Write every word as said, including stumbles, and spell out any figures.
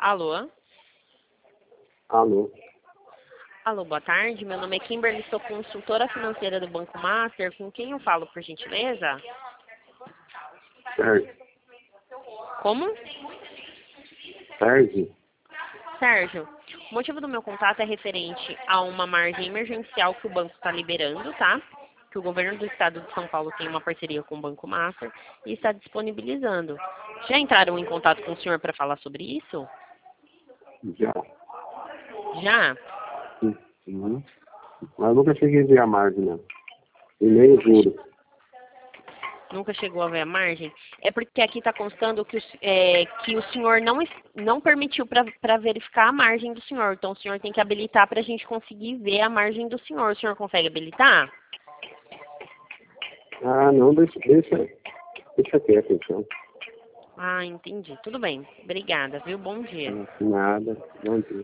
Alô? Alô? Alô, boa tarde. Meu nome é Kimberly, sou consultora financeira do Banco Master. Com quem eu falo, por gentileza? Sérgio. Como? Sérgio? Sérgio, o motivo do meu contato é referente a uma margem emergencial que o banco está liberando, tá? Que o governo do estado de São Paulo tem uma parceria com o Banco Master e está disponibilizando. Já entraram em contato com o senhor para falar sobre isso? Já. Já? Sim. Uhum. Mas eu nunca cheguei a ver a margem, não. E nem o juro. Nunca chegou a ver a margem? É porque aqui está constando que o, é, que o senhor não, não permitiu para verificar a margem do senhor. Então, o senhor tem que habilitar para a gente conseguir ver a margem do senhor. O senhor consegue habilitar? Ah, não, deixa, deixa, deixa quieto, então. Ah, entendi. Tudo bem. Obrigada, viu? Bom dia. Nada, bom dia.